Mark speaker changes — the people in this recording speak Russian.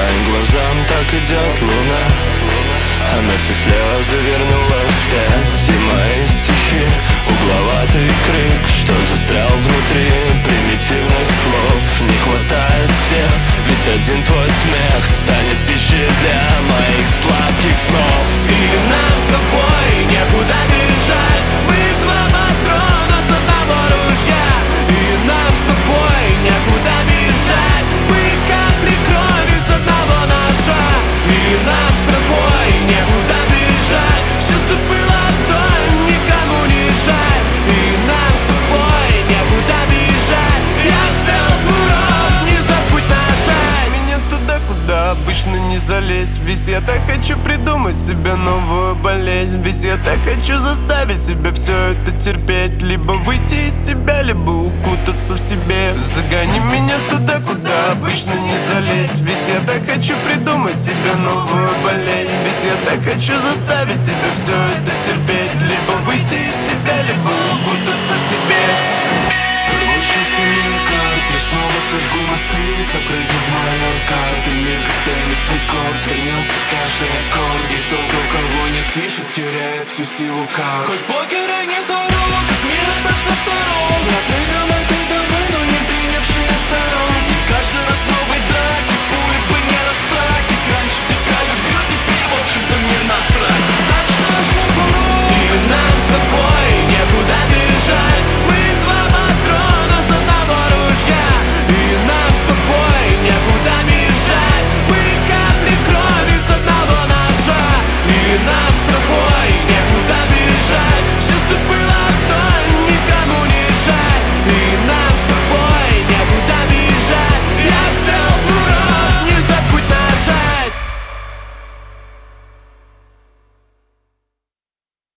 Speaker 1: моим глазам так идет луна. Она все слезы вернула вспять. И мои стихи, угловатый крик, что застрял внутри примитивных слов. Не хватает всех, ведь один твой смех станет пищей для моих сладких снов. И нам с тобой некуда бежать. Мы два патрона с одного ружья. И нам с тобой некуда бежать. Мы капли крови с одного ножа. И нам с тобой некуда бежать. Все, что было до, никому не жаль. И нам с тобой некуда бежать. Я взял урок, не забудь нажать. Меня туда, куда обычно не залезть. Ведь я так хочу придумать себе новую болезнь. Ведь я так хочу заставить себя все это терпеть. Либо выйти из себя, либо укутаться в себе. Загони меня туда, куда обычно не залезть. Ведь я так хочу придумать себе новую болезнь. Ведь я так хочу заставить себя все это терпеть. Либо выйти из себя, либо укутаться в себе. Рвущийся мир карт, я снова сожгу мосты. Запрыгну в мою карту, мир как теннисный корт. Вернется каждый аккорд, и тот, у кого нет фишек, теряет всю силу карт. Хоть покера нет дорог, как мир это со сторон. Я прыгну